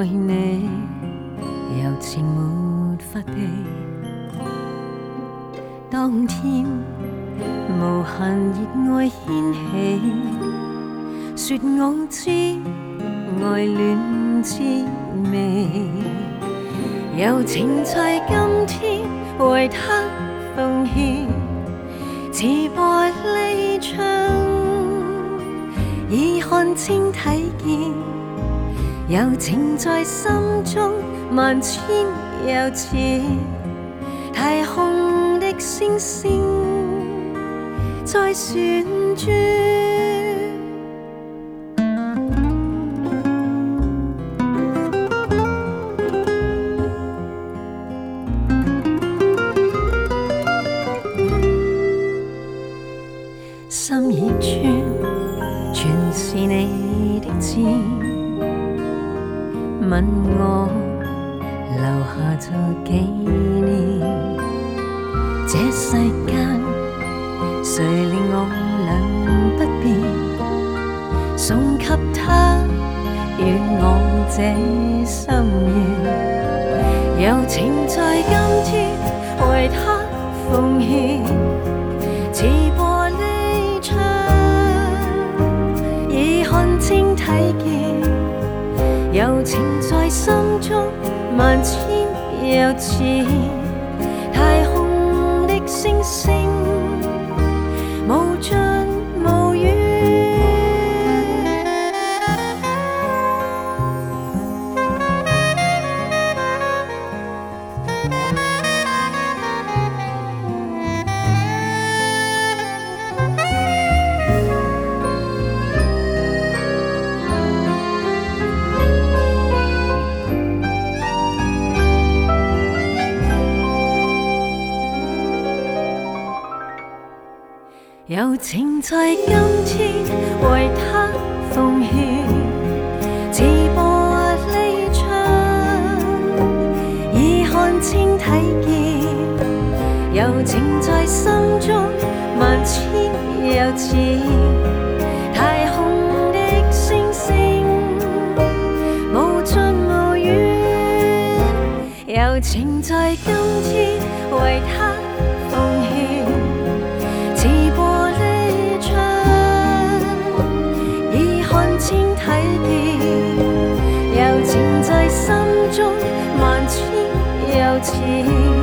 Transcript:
愛你，柔情沒法避。當天無限熱愛掀起，說我知愛戀滋味，柔情在今天為他奉獻，似玻璃窗，已看清睇見，柔情在心中萬千又似太空的星星在旋轉。心已穿，全是你的箭，吻我留下做紀念。這世間誰令我倆不變，送給他與我這心願，柔情在今天為他奉獻，似玻璃窗，已看清睇見，柔情在心中萬千又似太空的星星無盡無遠。柔情在今天為他奉獻，似玻璃窗，已看清睇見，柔情在心中萬千又似太空的星星無盡無遠，柔情在今天為他奉獻，似玻璃窗，已看清睇見，柔情在心中萬千又似